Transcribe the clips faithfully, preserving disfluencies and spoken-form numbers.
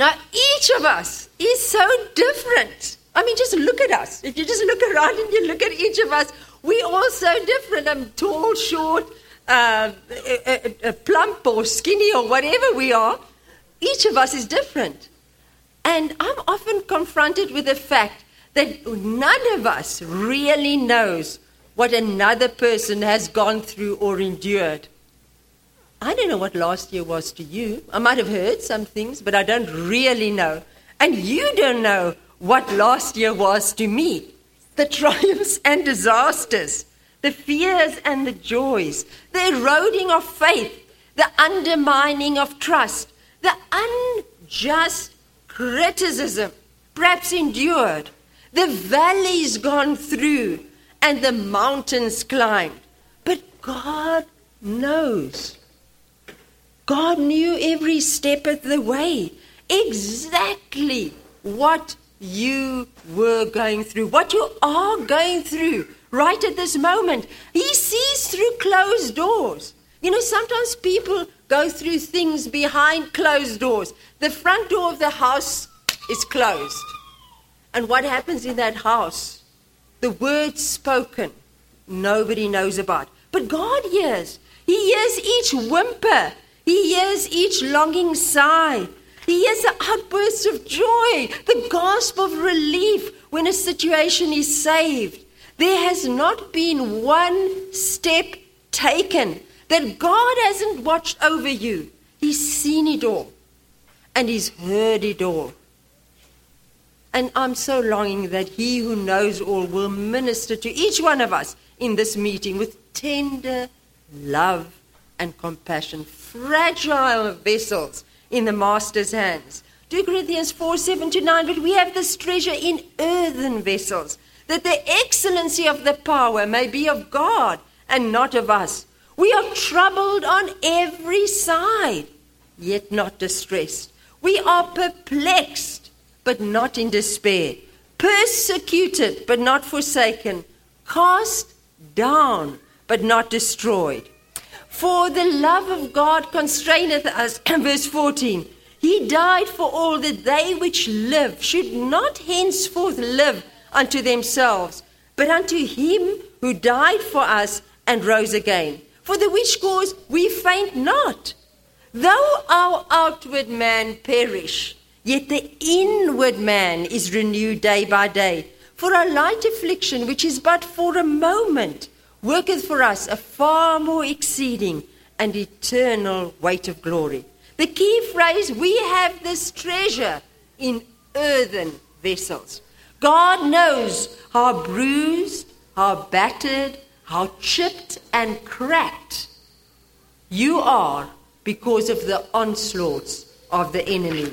Now, each of us is so different. I mean, just look at us. If you just look around and you look at each of us, we're all so different. I'm tall, short, uh, uh, uh, plump or skinny or whatever we are. Each of us is different. And I'm often confronted with the fact that none of us really knows what another person has gone through or endured. I don't know what last year was to you. I might have heard some things, but I don't really know. And you don't know what last year was to me. The triumphs and disasters, the fears and the joys, the eroding of faith, the undermining of trust, the unjust criticism, perhaps endured, the valleys gone through, and the mountains climbed. But God knows. God knew every step of the way, exactly what you were going through, what you are going through right at this moment. He sees through closed doors. You know, sometimes people go through things behind closed doors. The front door of the house is closed. And what happens in that house? The words spoken, nobody knows about. But God hears. He hears each whimper. He hears each longing sigh. He hears the outbursts of joy, the gasp of relief when a situation is saved. There has not been one step taken that God hasn't watched over you. He's seen it all, and He's heard it all. And I'm so longing that He who knows all will minister to each one of us in this meeting with tender love and compassion, fragile vessels in the Master's hands. Second Corinthians four, seven to nine, but we have this treasure in earthen vessels, that the excellency of the power may be of God and not of us. We are troubled on every side, yet not distressed. We are perplexed, but not in despair. Persecuted, but not forsaken. Cast down, but not destroyed. For the love of God constraineth us, verse fourteen. He died for all, that they which live should not henceforth live unto themselves, but unto Him who died for us and rose again. For the which cause we faint not. Though our outward man perish, yet the inward man is renewed day by day. For our light affliction, which is but for a moment, worketh for us a far more exceeding and eternal weight of glory. The key phrase, we have this treasure in earthen vessels. God knows how bruised, how battered, how chipped and cracked you are because of the onslaughts of the enemy.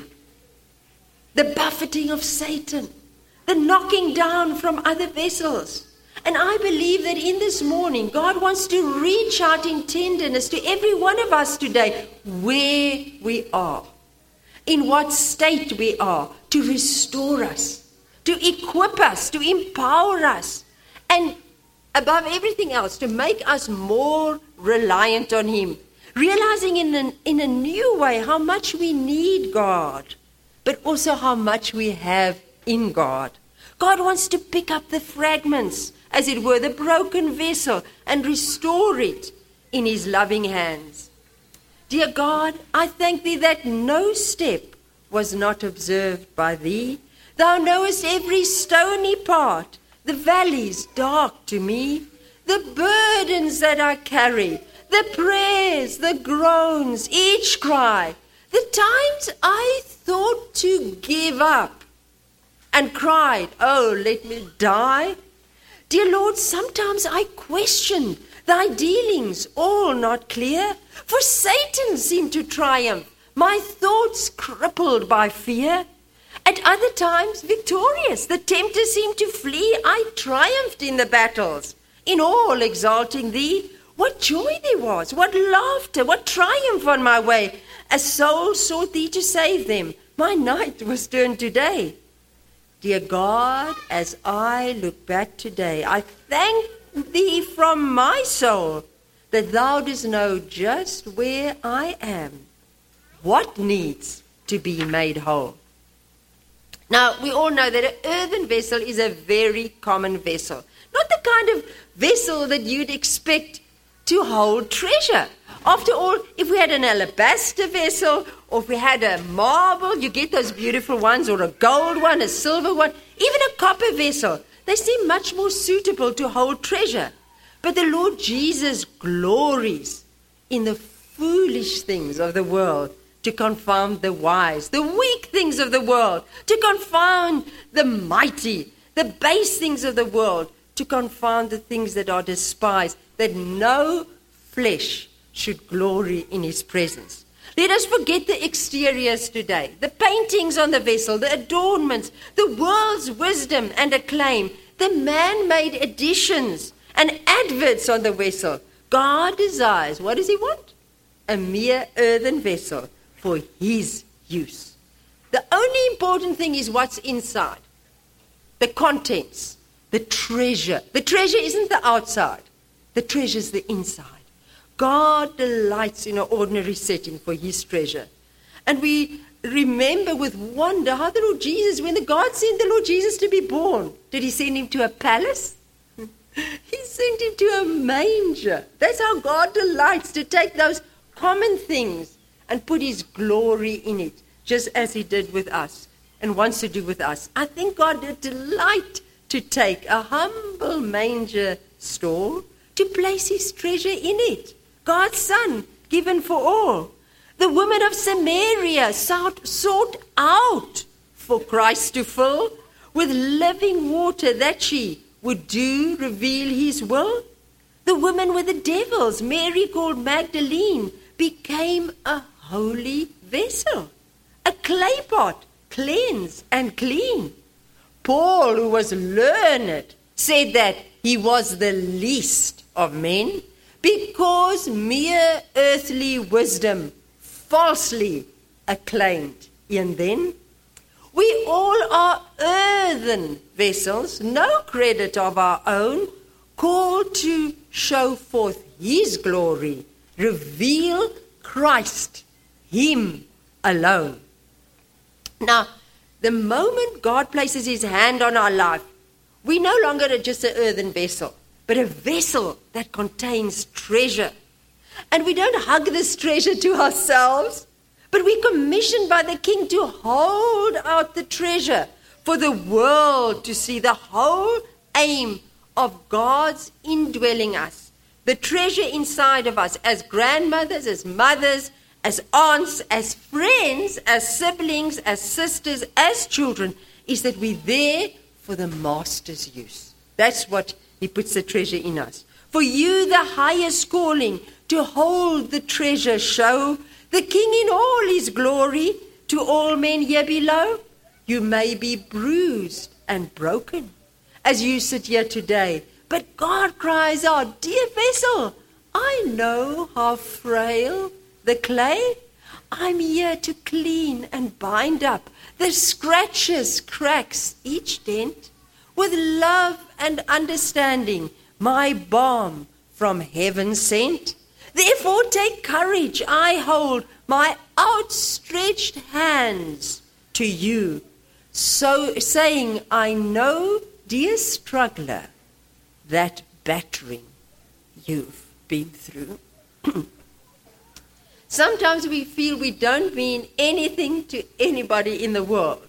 The buffeting of Satan, the knocking down from other vessels. And I believe that in this morning, God wants to reach out in tenderness to every one of us today, where we are, in what state we are, to restore us, to equip us, to empower us, and above everything else, to make us more reliant on Him, realizing in a, in a new way how much we need God, but also how much we have in God. God wants to pick up the fragments, as it were, the broken vessel, and restore it in His loving hands. Dear God, I thank Thee that no step was not observed by Thee. Thou knowest every stony part, the valleys dark to me, the burdens that I carry, the prayers, the groans, each cry, the times I thought to give up and cried, oh, let me die. Dear Lord, sometimes I questioned Thy dealings, all not clear, for Satan seemed to triumph, my thoughts crippled by fear. At other times, victorious, the tempter seemed to flee. I triumphed in the battles, in all exalting Thee. What joy there was, what laughter, what triumph on my way. As souls sought Thee to save them, my night was turned to day. Dear God, as I look back today, I thank Thee from my soul that Thou dost know just where I am, what needs to be made whole. Now, we all know that an earthen vessel is a very common vessel. Not the kind of vessel that you'd expect to hold treasure. After all, if we had an alabaster vessel, or if we had a marble, you get those beautiful ones, or a gold one, a silver one, even a copper vessel, they seem much more suitable to hold treasure. But the Lord Jesus glories in the foolish things of the world to confound the wise, the weak things of the world to confound the mighty, the base things of the world to confound the things that are despised, that no flesh should glory in his presence. Let us forget the exteriors today, the paintings on the vessel, the adornments, the world's wisdom and acclaim, the man-made additions and adverts on the vessel. God desires, what does he want? A mere earthen vessel for his use. The only important thing is what's inside, the contents, the treasure. The treasure isn't the outside. The treasure's the inside. God delights in an ordinary setting for his treasure. And we remember with wonder how the Lord Jesus, when the God sent the Lord Jesus to be born, did he send him to a palace? He sent him to a manger. That's how God delights, to take those common things and put his glory in it, just as he did with us and wants to do with us. I think God did delight to take a humble manger stall to place his treasure in it. God's Son, given for all. The woman of Samaria sought, sought out for Christ to fill with living water that she would do reveal his will. The woman with the devils, Mary called Magdalene, became a holy vessel, a clay pot, cleansed and clean. Paul, who was learned, said that he was the least of men because mere earthly wisdom falsely acclaimed. And then, we all are earthen vessels, no credit of our own, called to show forth his glory, reveal Christ, him alone. Now, the moment God places his hand on our life, we no longer are just an earthen vessel, but a vessel that contains treasure. And we don't hug this treasure to ourselves, but we're commissioned by the King to hold out the treasure for the world to see the whole aim of God's indwelling us. The treasure inside of us as grandmothers, as mothers, as aunts, as friends, as siblings, as sisters, as children, is that we're there for the Master's use. That's what he puts the treasure in us. For you, the highest calling, to hold the treasure show, the King in all his glory, to all men here below. You may be bruised and broken as you sit here today, but God cries out, dear vessel, I know how frail the clay. I'm here to clean and bind up the scratches, cracks, each dent, with love and understanding, my balm from heaven sent. Therefore take courage, I hold my outstretched hands to you, so saying, I know, dear struggler, that battering you've been through. Sometimes we feel we don't mean anything to anybody in the world.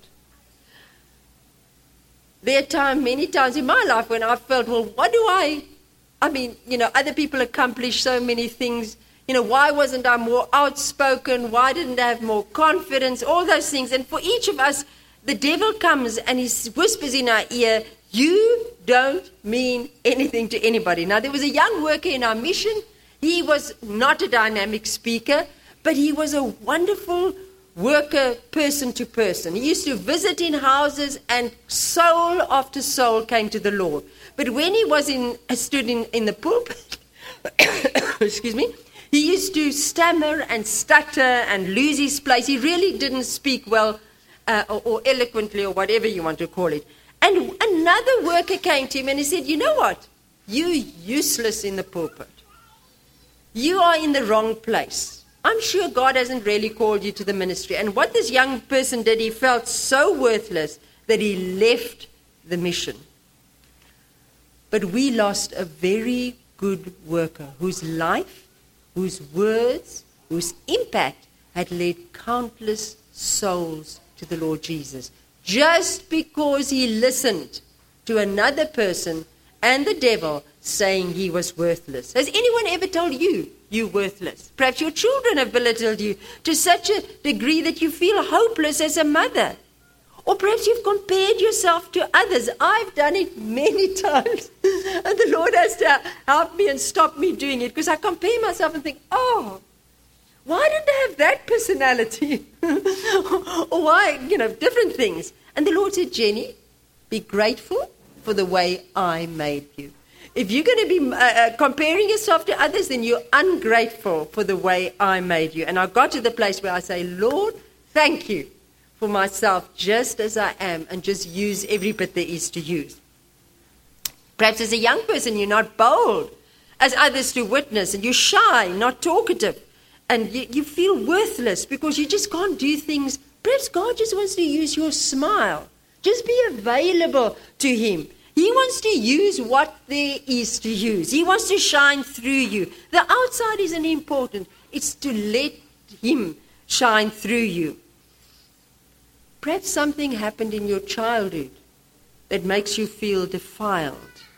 There are times, many times in my life when I felt, well, what do I, I mean, you know, other people accomplish so many things. You know, why wasn't I more outspoken? Why didn't I have more confidence? All those things. And for each of us, the devil comes and he whispers in our ear, you don't mean anything to anybody. Now, there was a young worker in our mission. He was not a dynamic speaker, but he was a wonderful worker person to person. He used to visit in houses and soul after soul came to the Lord. But when he was in, stood in, in the pulpit, excuse me, he used to stammer and stutter and lose his place. He really didn't speak well uh, or, or eloquently or whatever you want to call it. And another worker came to him and he said, you know what? You're useless in the pulpit. You are in the wrong place. I'm sure God hasn't really called you to the ministry. And what this young person did, he felt so worthless that he left the mission. But we lost a very good worker whose life, whose words, whose impact had led countless souls to the Lord Jesus, just because he listened to another person and the devil saying he was worthless. Has anyone ever told you you're worthless? Perhaps your children have belittled you to such a degree that you feel hopeless as a mother. Or perhaps you've compared yourself to others. I've done it many times. And the Lord has to help me and stop me doing it, because I compare myself and think, oh, why didn't I have that personality? Or why, you know, different things. And the Lord said, Jenny, be grateful for the way I made you. If you're going to be uh, uh, comparing yourself to others, then you're ungrateful for the way I made you. And I got to the place where I say, Lord, thank you for myself just as I am, and just use every bit there is to use. Perhaps as a young person, you're not bold as others to witness, and you're shy, not talkative, and you, you feel worthless because you just can't do things. Perhaps God just wants to use your smile. Just be available to him. He wants to use what there is to use. He wants to shine through you. The outside isn't important. It's to let him shine through you. Perhaps something happened in your childhood that makes you feel defiled,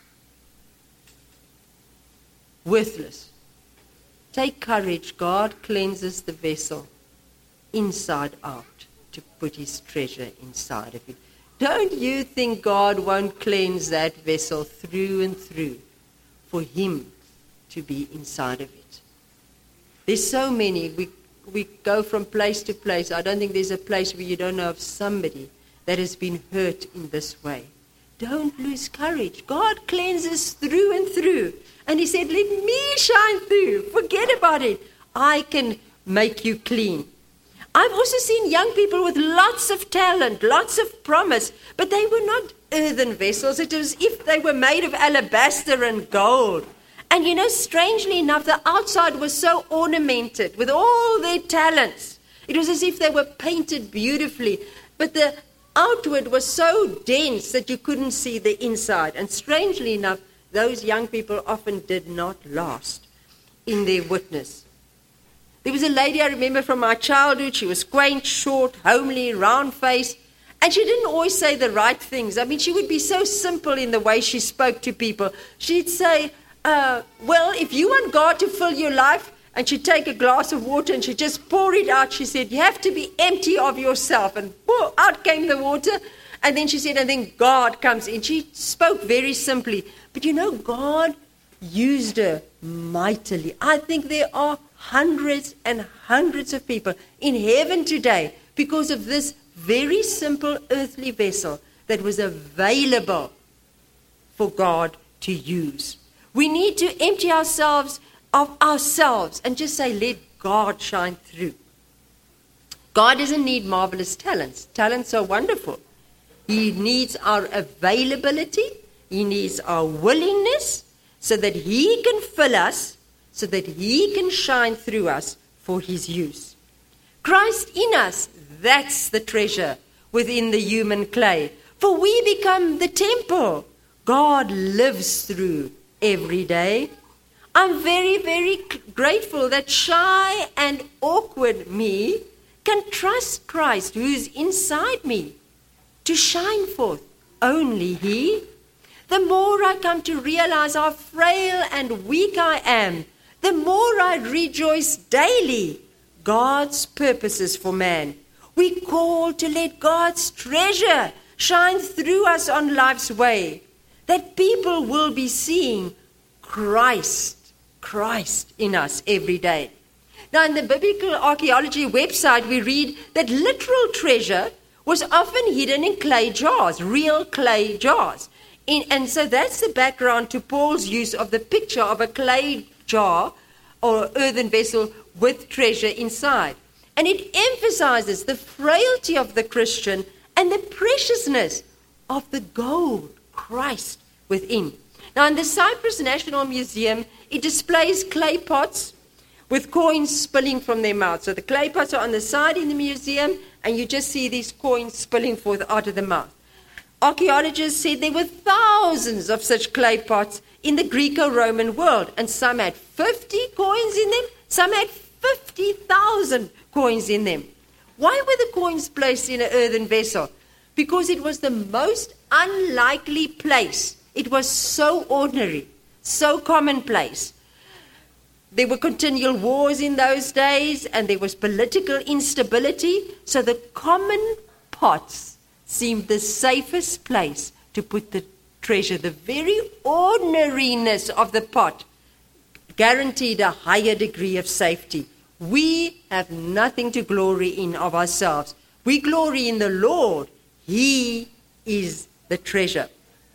worthless. Take courage. God cleanses the vessel inside out to put his treasure inside of it. Don't you think God won't cleanse that vessel through and through for him to be inside of it? There's so many. We we go from place to place. I don't think there's a place where you don't know of somebody that has been hurt in this way. Don't lose courage. God cleanses through and through. And he said, let me shine through. Forget about it. I can make you clean. I've also seen young people with lots of talent, lots of promise, but they were not earthen vessels. It was as if they were made of alabaster and gold. And you know, strangely enough, the outside was so ornamented with all their talents. It was as if they were painted beautifully, but the outward was so dense that you couldn't see the inside. And strangely enough, those young people often did not last in their witness. There was a lady I remember from my childhood. She was quaint, short, homely, round-faced, and she didn't always say the right things. I mean, she would be so simple in the way she spoke to people. She'd say, uh, well, if you want God to fill your life, and she'd take a glass of water and she'd just pour it out. She said, you have to be empty of yourself. And whoa, out came the water. And then she said, and then God comes in. She spoke very simply. But you know, God used her mightily. I think there are hundreds and hundreds of people in heaven today because of this very simple earthly vessel that was available for God to use. We need to empty ourselves of ourselves and just say, let God shine through. God doesn't need marvelous talents. Talents are wonderful. He needs our availability. He needs our willingness so that he can fill us, so that he can shine through us for his use. Christ in us, that's the treasure within the human clay. For we become the temple God lives through every day. I'm very, very grateful that shy and awkward me can trust Christ who's inside me to shine forth. Only he. The more I come to realize how frail and weak I am, the more I rejoice daily God's purposes for man. We call to let God's treasure shine through us on life's way, that people will be seeing Christ. Christ in us every day. Now, in the Biblical Archaeology website, we read that literal treasure was often hidden in clay jars, real clay jars. In, and so that's the background to Paul's use of the picture of a clay jar or earthen vessel with treasure inside. And it emphasizes the frailty of the Christian and the preciousness of the gold, Christ, within. Now, in the Cyprus National Museum, it displays clay pots with coins spilling from their mouths. So the clay pots are on the side in the museum, and you just see these coins spilling forth out of the mouth. Archaeologists said there were thousands of such clay pots in the Greco-Roman world, and some had fifty coins in them, some had fifty thousand coins in them. Why were the coins placed in an earthen vessel? Because it was the most unlikely place. It was so ordinary, so commonplace. There were continual wars in those days, and there was political instability, so the common pots seemed the safest place to put the treasure. The very ordinariness of the pot guaranteed a higher degree of safety. We have nothing to glory in of ourselves. We glory in the Lord. He is the treasure.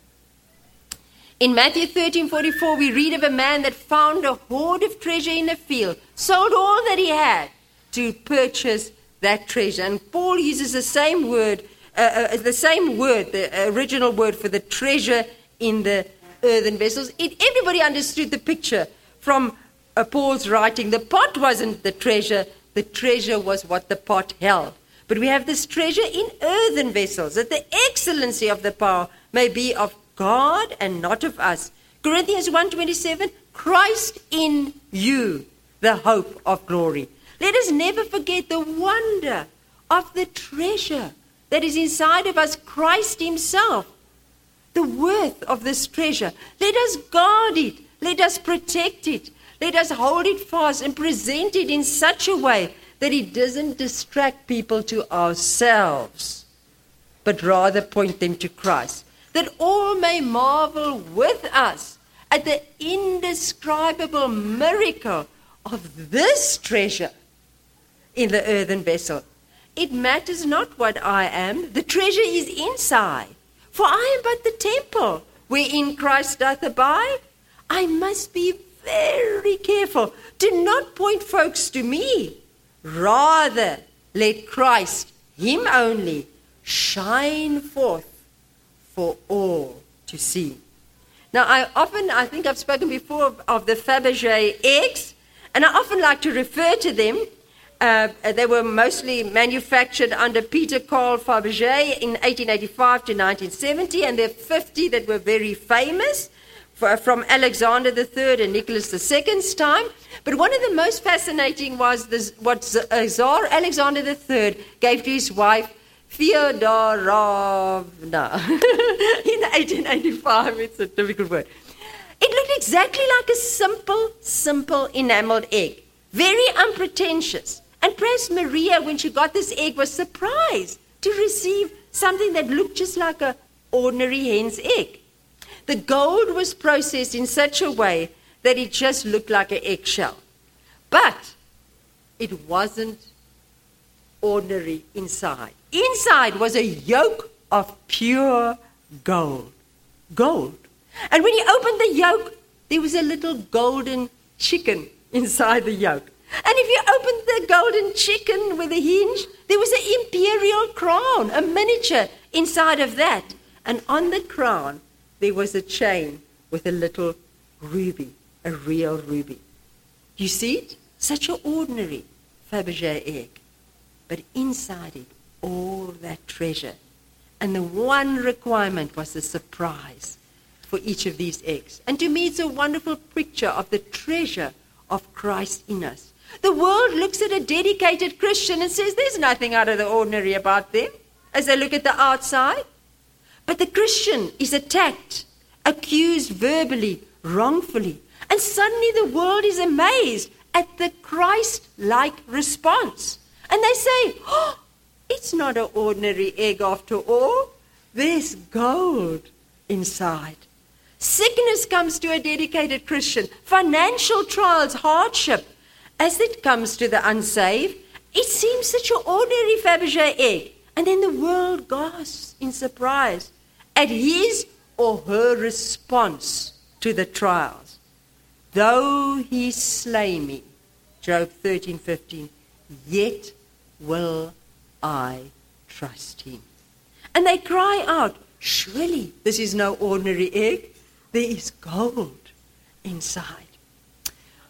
In Matthew thirteen forty-four, we read of a man that found a hoard of treasure in a field, sold all that he had to purchase that treasure. And Paul uses the same word, uh, uh, the same word, the original word for the treasure in the earthen vessels. It, everybody understood the picture from uh, Paul's writing. The pot wasn't the treasure, the treasure was what the pot held. But we have this treasure in earthen vessels, that the excellency of the power may be of God and not of us. Corinthians one twenty-seven, Christ in you, the hope of glory. Let us never forget the wonder of the treasure that is inside of us, Christ himself. The worth of this treasure. Let us guard it. Let us protect it. Let us hold it fast and present it in such a way that it doesn't distract people to ourselves, but rather point them to Christ. That all may marvel with us at the indescribable miracle of this treasure in the earthen vessel. It matters not what I am, the treasure is inside. For I am but the temple wherein Christ doth abide. I must be very careful to not point folks to me. Rather, let Christ, him only, shine forth for all to see. Now, I often, I think I've spoken before of, of the Fabergé eggs, and I often like to refer to them. Uh, they were mostly manufactured under Peter Carl Fabergé in eighteen eighty-five to nineteen seventy, and there are fifty that were very famous for, from Alexander the Third and Nicholas the Second's time. But one of the most fascinating was this, what Tsar Alexander the Third gave to his wife, Fyodorovna, in eighteen eighty-five. It's a difficult word. It looked exactly like a simple, simple enameled egg, very unpretentious. And perhaps Maria, when she got this egg, was surprised to receive something that looked just like an ordinary hen's egg. The gold was processed in such a way that it just looked like an eggshell. But it wasn't ordinary inside. Inside was a yolk of pure gold. Gold. And when you opened the yolk, there was a little golden chicken inside the yolk. And if you opened the golden chicken with a hinge, there was an imperial crown, a miniature inside of that. And on the crown, there was a chain with a little ruby, a real ruby. You see it? Such an ordinary Fabergé egg. But inside it, all that treasure. And the one requirement was the surprise for each of these eggs. And to me, it's a wonderful picture of the treasure of Christ in us. The world looks at a dedicated Christian and says there's nothing out of the ordinary about them as they look at the outside. But the Christian is attacked, accused verbally, wrongfully. And suddenly the world is amazed at the Christ-like response. And they say, oh, it's not an ordinary egg after all. There's gold inside. Sickness comes to a dedicated Christian. Financial trials, hardship. As it comes to the unsaved, it seems such an ordinary Fabergé egg. And then the world gasps in surprise at his or her response to the trials. Though he slay me, Job thirteen fifteen, yet will I trust him. And they cry out, surely this is no ordinary egg. There is gold inside.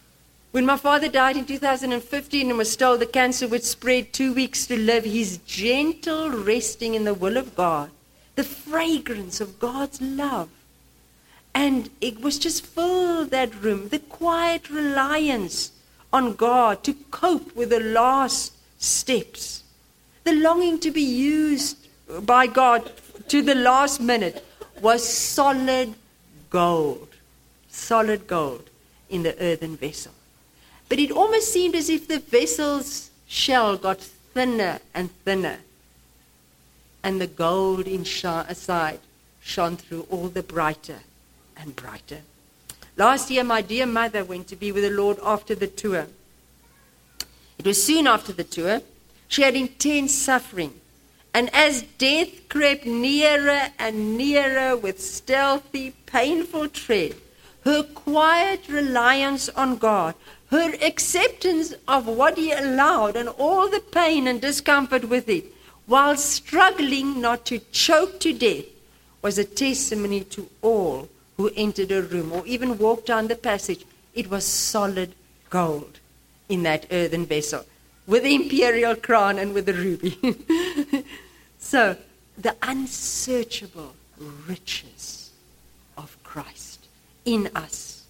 When my father died in two thousand fifteen and was told the cancer would spread, two weeks to live, his gentle resting in the will of God, the fragrance of God's love, and it was just filled that room, the quiet reliance on God to cope with the last steps, the longing to be used by God to the last minute was solid gold, solid gold in the earthen vessel. But it almost seemed as if the vessel's shell got thinner and thinner, and the gold inside shone through all the brighter and brighter. Last year, my dear mother went to be with the Lord after the tour. It was soon after the tour. She had intense suffering. And as death crept nearer and nearer with stealthy, painful tread, her quiet reliance on God, her acceptance of what He allowed and all the pain and discomfort with it, while struggling not to choke to death, was a testimony to all who entered her room or even walked down the passage. It was solid gold in that earthen vessel, with the imperial crown and with the ruby. So, the unsearchable riches of Christ in us.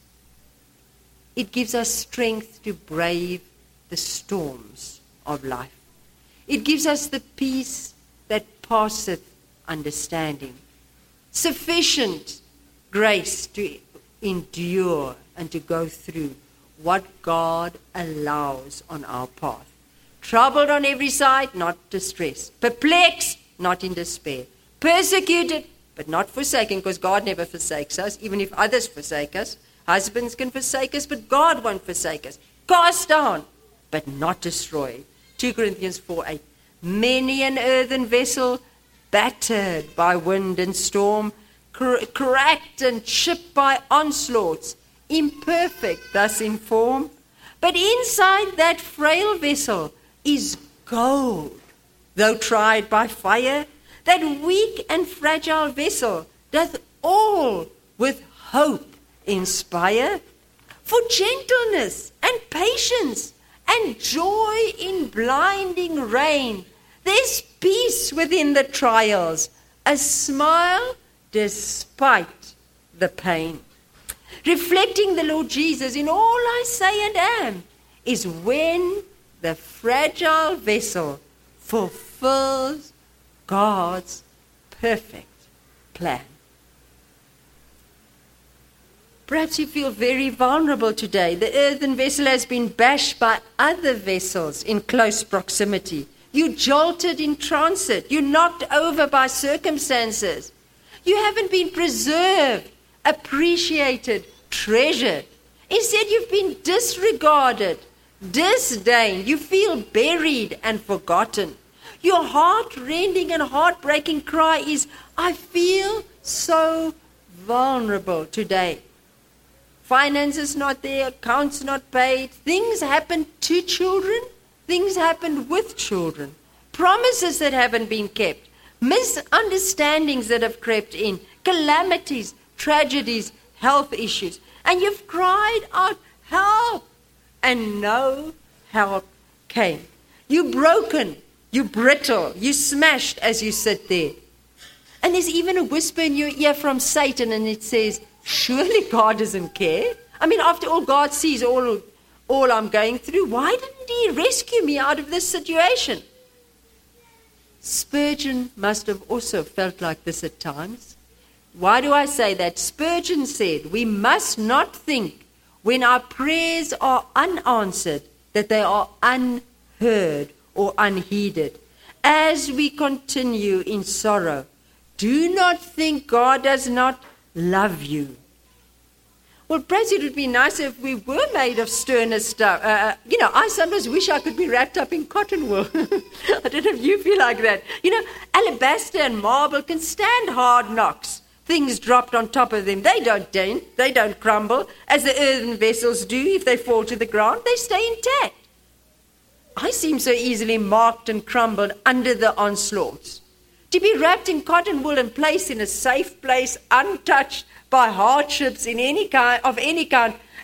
It gives us strength to brave the storms of life. It gives us the peace that passeth understanding. Sufficient grace to endure and to go through what God allows on our path. Troubled on every side, not distressed. Perplexed, not in despair. Persecuted, but not forsaken, because God never forsakes us, even if others forsake us. Husbands can forsake us, but God won't forsake us. Cast down, but not destroyed. Second Corinthians four eight. Many an earthen vessel, battered by wind and storm, cr- cracked and chipped by onslaughts, imperfect thus in form. But inside that frail vessel is gold, though tried by fire. That weak and fragile vessel doth all with hope inspire. For gentleness and patience and joy in blinding rain, there's peace within the trials, a smile despite the pain. Reflecting the Lord Jesus in all I say and am is when the fragile vessel fulfills God's perfect plan. Perhaps you feel very vulnerable today. The earthen vessel has been bashed by other vessels in close proximity. You jolted in transit. You knocked over by circumstances. You haven't been preserved, appreciated, treasured. Instead, you've been disregarded, disdained. You feel buried and forgotten. Your heart-rending and heartbreaking cry is, I feel so vulnerable today. Finances not there, accounts not paid. Things happen to children. Things happen with children. Promises that haven't been kept. Misunderstandings that have crept in. Calamities, tragedies, health issues. And you've cried out, help! And no help came. You're broken. You're brittle. You're smashed as you sit there. And there's even a whisper in your ear from Satan, and it says, surely God doesn't care. I mean, after all, God sees all, all I'm going through. Why didn't He rescue me out of this situation? Spurgeon must have also felt like this at times. Why do I say that? Spurgeon said, we must not think when our prayers are unanswered that they are unheard or unheeded. As we continue in sorrow, do not think God does not love you. Well, perhaps it would be nicer if we were made of sterner stuff. Uh, you know, I sometimes wish I could be wrapped up in cotton wool. I don't know if you feel like that. You know, alabaster and marble can stand hard knocks. Things dropped on top of them. They don't dent, they don't crumble, as the earthen vessels do if they fall to the ground. They stay intact. I seem so easily marked and crumbled under the onslaughts. To be wrapped in cotton wool and placed in a safe place, untouched by hardships in any kind, of any kind,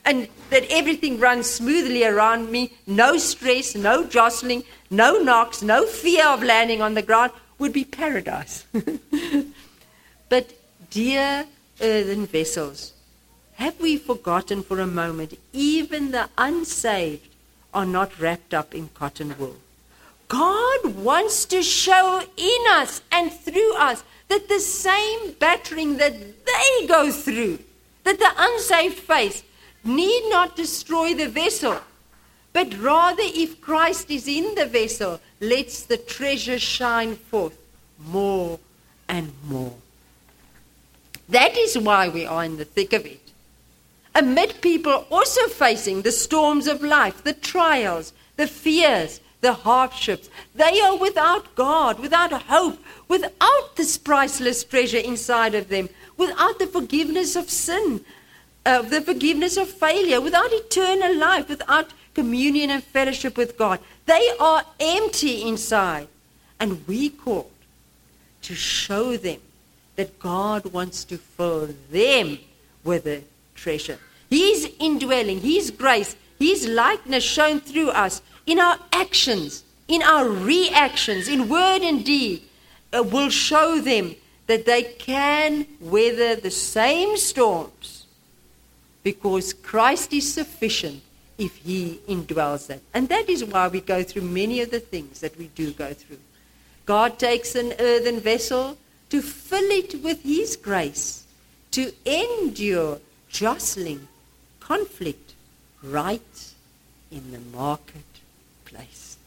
and that everything runs smoothly around me, no stress, no jostling, no knocks, no fear of landing on the ground, would be paradise. But dear earthen vessels, have we forgotten for a moment, even the unsaved are not wrapped up in cotton wool? God wants to show in us and through us that the same battering that they go through, that the unsaved face, need not destroy the vessel, but rather, if Christ is in the vessel, lets the treasure shine forth more and more. That is why we are in the thick of it. Amid people also facing the storms of life, the trials, the fears, the hardships, they are without God, without hope, without this priceless treasure inside of them, without the forgiveness of sin, uh, the forgiveness of failure, without eternal life, without communion and fellowship with God. They are empty inside. And we called to show them that God wants to fill them with the treasure. His indwelling, His grace, His likeness shown through us in our actions, in our reactions, in word and deed, uh, will show them that they can weather the same storms because Christ is sufficient if He indwells them. And that is why we go through many of the things that we do go through. God takes an earthen vessel to fill it with His grace, to endure jostling, conflict, right in the marketplace.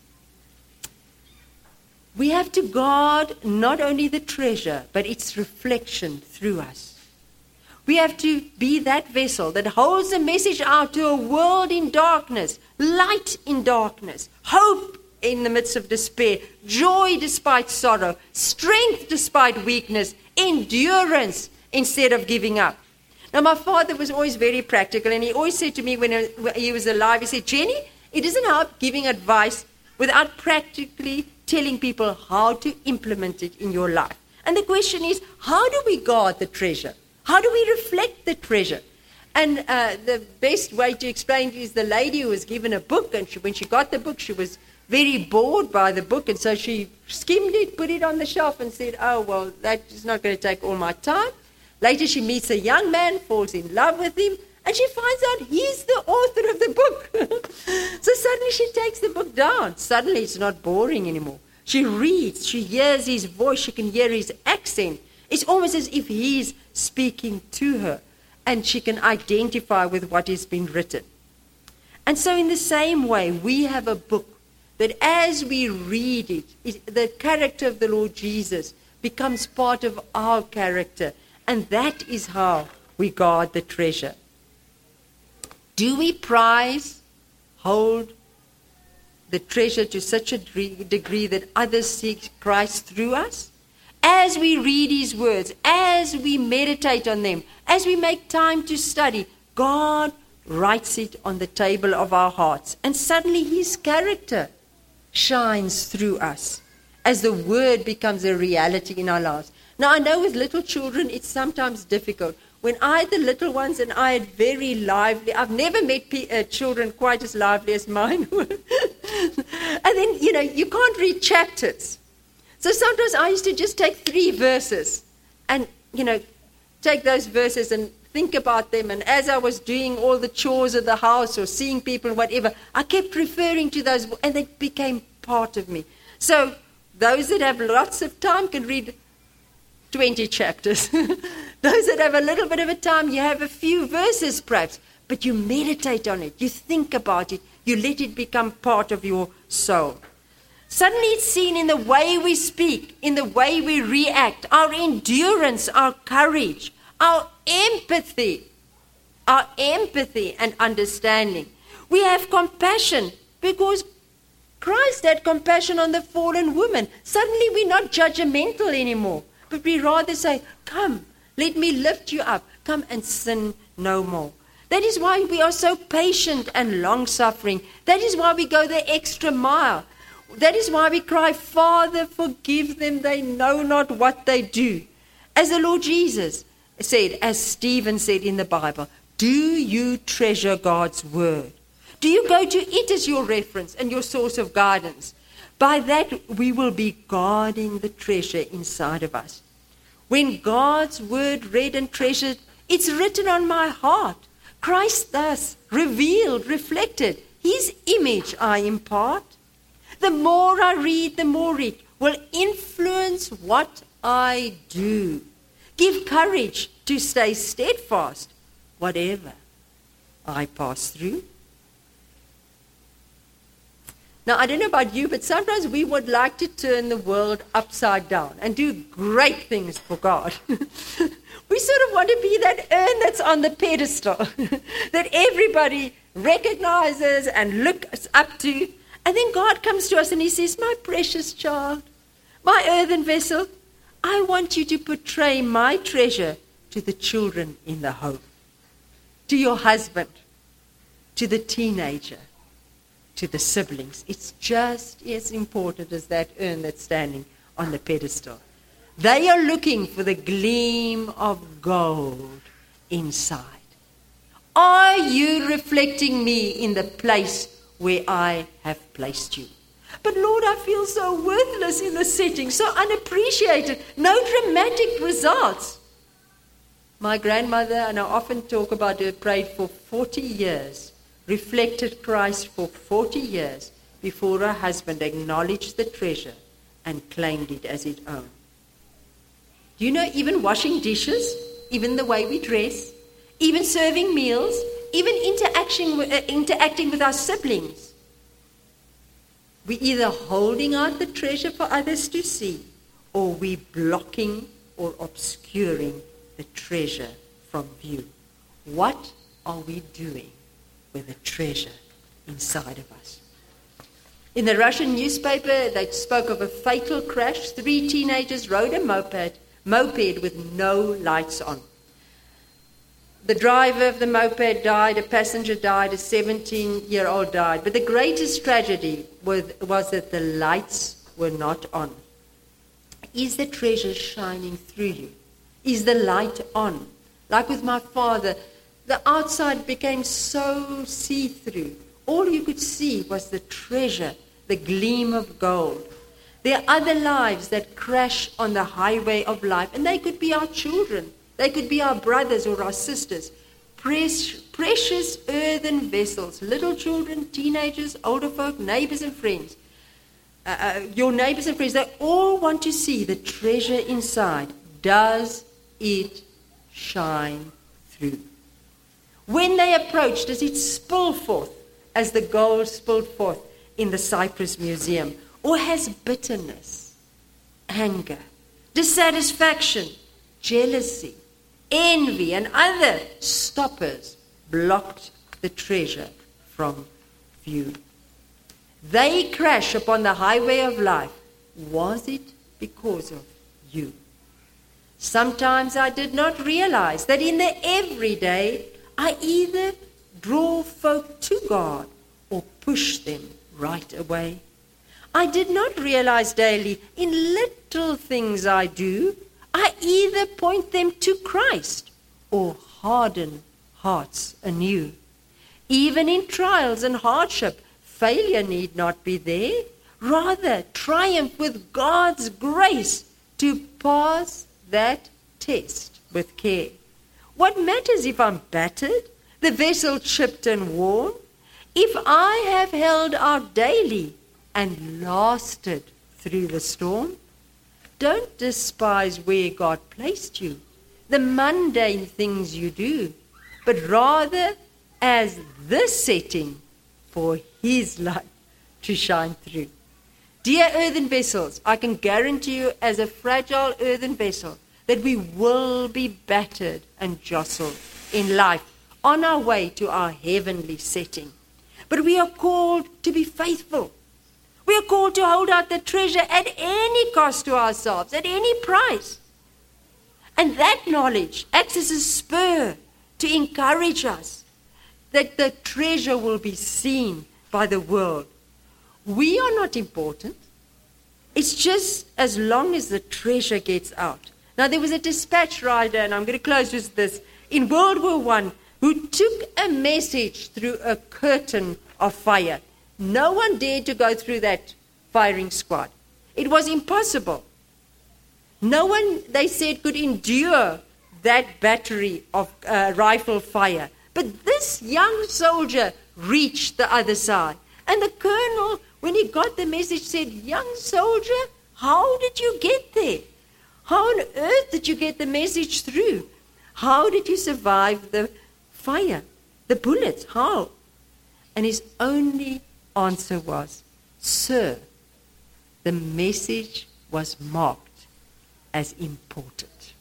We have to guard not only the treasure, but its reflection through us. We have to be that vessel that holds the message out to a world in darkness, light in darkness, hope in the midst of despair, joy despite sorrow, strength despite weakness, endurance instead of giving up. Now, my father was always very practical, and he always said to me when he was alive, he said, Jenny, it doesn't help giving advice without practically telling people how to implement it in your life. And the question is, how do we guard the treasure? How do we reflect the treasure? And uh, the best way to explain it is the lady who was given a book, and she, when she got the book, she was very bored by the book, and so she skimmed it, put it on the shelf, and said, oh, well, that is not going to take all my time. Later she meets a young man, falls in love with him, and she finds out he's the author of the book. So suddenly she takes the book down. Suddenly it's not boring anymore. She reads, she hears his voice, she can hear his accent. It's almost as if he's speaking to her, and she can identify with what has been written. And so in the same way, we have a book that as we read it, it the character of the Lord Jesus becomes part of our character. And that is how we guard the treasure. Do we prize, hold the treasure to such a degree that others see Christ through us? As we read His words, as we meditate on them, as we make time to study, God writes it on the table of our hearts. And suddenly His character shines through us as the Word becomes a reality in our lives. Now, I know with little children, it's sometimes difficult. When I had the little ones and I had very lively, I've never met pe- uh, children quite as lively as mine were. And then, you know, you can't read chapters. So sometimes I used to just take three verses and, you know, take those verses and think about them. And as I was doing all the chores of the house or seeing people, whatever, I kept referring to those, and they became part of me. So those that have lots of time can read twenty chapters. Those that have a little bit of a time, you have a few verses perhaps, but you meditate on it, you think about it, you let it become part of your soul. Suddenly it's seen in the way we speak, in the way we react, our endurance, our courage, our empathy, our empathy and understanding. We have compassion because Christ had compassion on the fallen woman. Suddenly we're not judgmental anymore, but we rather say, come, let me lift you up. Come and sin no more. That is why we are so patient and long-suffering. That is why we go the extra mile. That is why we cry, Father, forgive them, they know not what they do. As the Lord Jesus said, as Stephen said in the Bible, Do you treasure God's word? Do you go to it as your reference and your source of guidance? By that, we will be guarding the treasure inside of us. When God's word read and treasured, it's written on my heart. Christ thus revealed, reflected, his image I impart. The more I read, the more it will influence what I do. Give courage to stay steadfast, whatever I pass through. Now, I don't know about you, but sometimes we would like to turn the world upside down and do great things for God. We sort of want to be that urn that's on the pedestal that everybody recognizes and looks up to. And then God comes to us and he says, my precious child, my earthen vessel, I want you to portray my treasure to the children in the home, to your husband, to the teenager, to the siblings. It's just as important as that urn that's standing on the pedestal. They are looking for the gleam of gold inside. Are you reflecting me in the place where I have placed you? But Lord, I feel so worthless in the setting, so unappreciated, no dramatic results. My grandmother, and I often talk about her, prayed for forty years, reflected Christ for forty years before her husband acknowledged the treasure and claimed it as his own. Do you know, even washing dishes, even the way we dress, even serving meals, even interaction with, uh, interacting with our siblings, we either holding out the treasure for others to see, or we blocking or obscuring the treasure from view. What are we doing with the treasure inside of us? In the Russian newspaper, they spoke of a fatal crash. Three teenagers rode a moped, moped with no lights on. The driver of the moped died, a passenger died, a seventeen-year-old died. But the greatest tragedy was, was that the lights were not on. Is the treasure shining through you? Is the light on? Like with my father, the outside became so see-through. All you could see was the treasure, the gleam of gold. There are other lives that crash on the highway of life, and they could be our children. They could be our brothers or our sisters. Precious earthen vessels, little children, teenagers, older folk, neighbors and friends. Uh, uh, your neighbors and friends, they all want to see the treasure inside. Does it shine through? When they approach, does it spill forth as the gold spilled forth in the Cyprus Museum? Or has bitterness, anger, dissatisfaction, jealousy, envy, and other stoppers blocked the treasure from view? They crash upon the highway of life. Was it because of you? Sometimes I did not realize that in the everyday, I either draw folk to God or push them right away. I did not realize daily in little things I do, I either point them to Christ or harden hearts anew. Even in trials and hardship, failure need not be there. Rather, triumph with God's grace to pass that test with care. What matters if I'm battered, the vessel chipped and worn? If I have held out daily and lasted through the storm, don't despise where God placed you, the mundane things you do, but rather as the setting for his light to shine through. Dear earthen vessels, I can guarantee you as a fragile earthen vessel that we will be battered and jostled in life on our way to our heavenly setting. But we are called to be faithful. We are called to hold out the treasure at any cost to ourselves, at any price. And that knowledge acts as a spur to encourage us that the treasure will be seen by the world. We are not important. It's just as long as the treasure gets out. Now, there was a dispatch rider, and I'm going to close with this. In World War One, who took a message through a curtain of fire. No one dared to go through that firing squad. It was impossible. No one, they said, could endure that battery of uh, rifle fire. But this young soldier reached the other side. And the colonel, when he got the message, said, "Young soldier, how did you get there? How on earth did you get the message through? How did you survive the fire, the bullets? How?" And his only answer was, "Sir, the message was marked as important."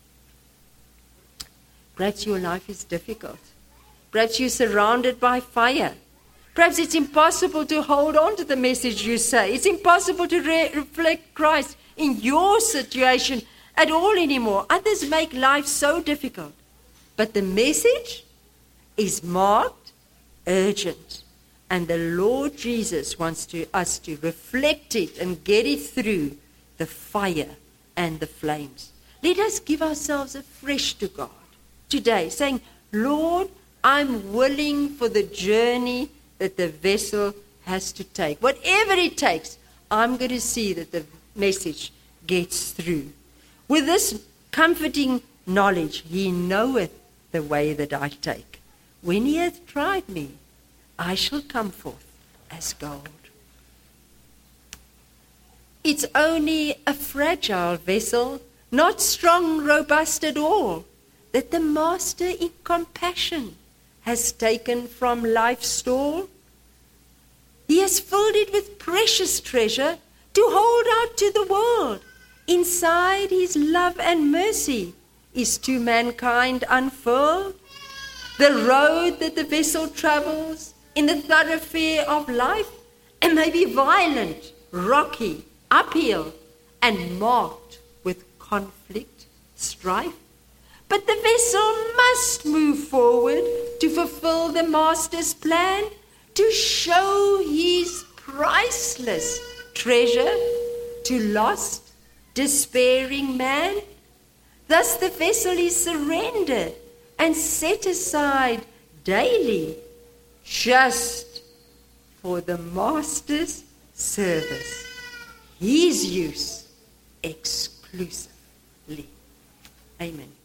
Perhaps your life is difficult. Perhaps you're surrounded by fire. Perhaps it's impossible to hold on to the message you say. It's impossible to re- reflect Christ in your situation at all anymore. Others make life so difficult. But the message is marked urgent. And the Lord Jesus wants to, us to reflect it and get it through the fire and the flames. Let us give ourselves afresh to God today, saying, "Lord, I'm willing for the journey that the vessel has to take. Whatever it takes, I'm going to see that the message gets through. With this comforting knowledge, he knoweth the way that I take. When he hath tried me, I shall come forth as gold." It's only a fragile vessel, not strong, robust at all, that the Master in compassion has taken from life's store. He has filled it with precious treasure to hold out to the world. Inside his love and mercy is to mankind unfurled. The road that the vessel travels in the thoroughfare of life may be violent, rocky, uphill, and marked with conflict, strife. But the vessel must move forward to fulfill the Master's plan, to show his priceless treasure to lost, despairing man. Thus the vessel is surrendered and set aside daily just for the Master's service, his use exclusively. Amen.